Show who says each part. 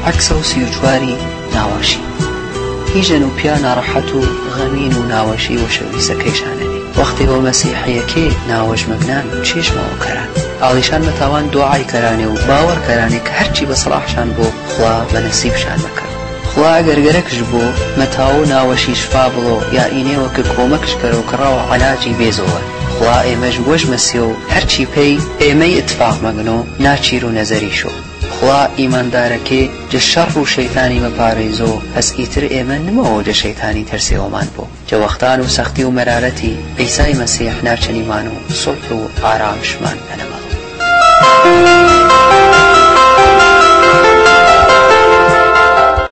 Speaker 1: عەکسە و 34 ناوەشی. هیچ ژن و پیا ناڕەحەت و غەمین و ناوەشی و شەویستەکەیشانەنێ. وەختی بۆ مەسیحیەکێ ناوەش مەگنان و چێشمەوە کەران. ئاڵیشان بەتاوان دوعای کەرانێ و باوەڕ کەرانێ کە هەرچی بە سەڵاحشان بۆ خوا بە نەسیبشان دەکەن. خوا گەرگەرەکش بۆ مەتاو و ناوەشی شفا بڵۆ یا ئینێوە کە کۆمەکش کەرە و کڕاوە عەلاجی بێزەوە. خوا ئێمەش وەش مەسیە و هەرچی پێی ئێمەی ئتفاق مەگن و ناچیر و نەزەریشۆ. خوا ئیماندارەکێ جە شەڕ و شەیتانی مەپارێزۆ هەس ئیتر ئێمە نمەوە جە شەیتانی تەرسێوەمان بۆ. جە وەختان و سەختی و مەرارەتی ئەیسای مەسیح ناچەنیمان و سڵح و ئارامشمان هەنەمەڵ.